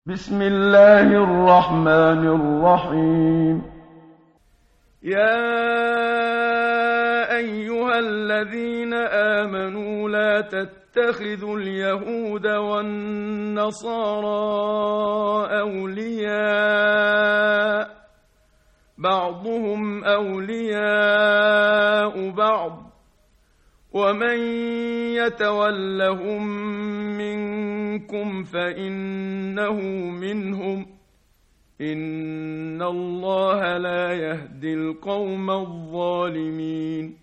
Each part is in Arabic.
بسم الله الرحمن الرحيم. يا أيها الذين آمنوا لا تتخذوا اليهود والنصارى أولياء بعضهم أولياء بعض ومن يتولهم منكم فإنه منهم إن الله لا يهدي القوم الظالمين.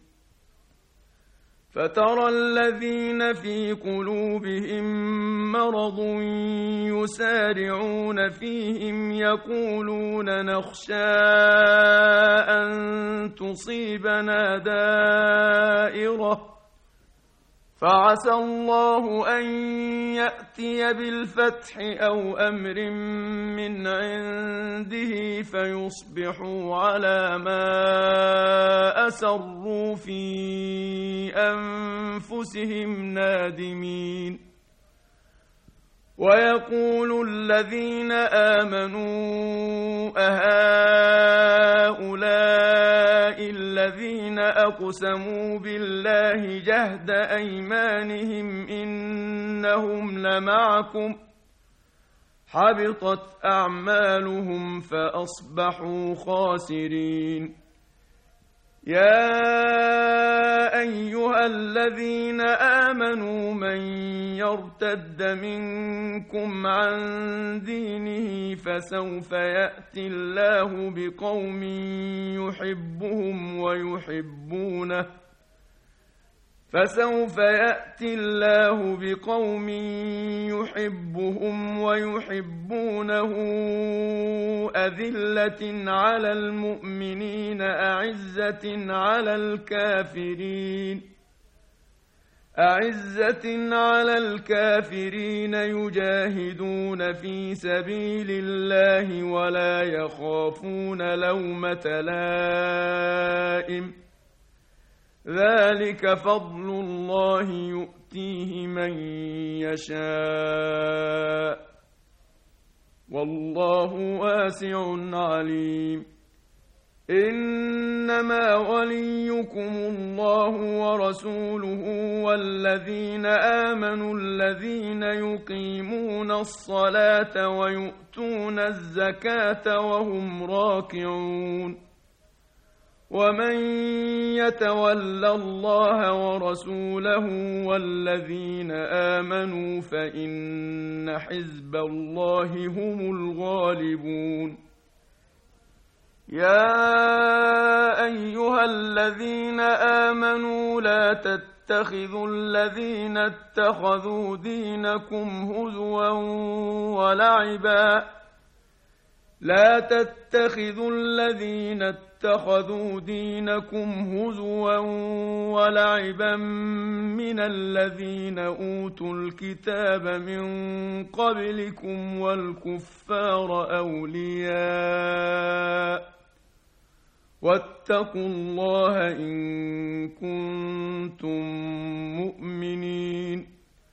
فترى الذين في قلوبهم مرض يسارعون فيهم يقولون نخشى أن تصيبنا دائرة فعسى الله أن يأتي بالفتح أو أمر من عنده فيصبحوا على ما أسروا في أنفسهم نادمين. ويقول الذين آمنوا أهؤلاء الذين أقسموا بالله جهد أيمانهم إنهم لمعكم حبطت أعمالهم فأصبحوا خاسرين. يا أيها الذين آمنوا من يرتد منكم عن دينه فسوف يأتي الله بقوم يحبهم ويحبونه أذلة على المؤمنين أعزة على الكافرين يجاهدون في سبيل الله ولا يخافون لومة لائم ذلك فضل الله يؤتيه من يشاء والله واسع عليم. إنما وليكم الله ورسوله والذين آمنوا الذين يقيمون الصلاة ويؤتون الزكاة وهم راكعون. ومن يتول الله ورسوله والذين آمنوا فإن حزب الله هم الغالبون. يا أيها الذين آمنوا لا تتخذوا الذين اتخذوا دينكم هزوا ولعبا من الذين أوتوا الكتاب من قبلكم والكفار أولياء واتقوا الله إن كنتم مؤمنين.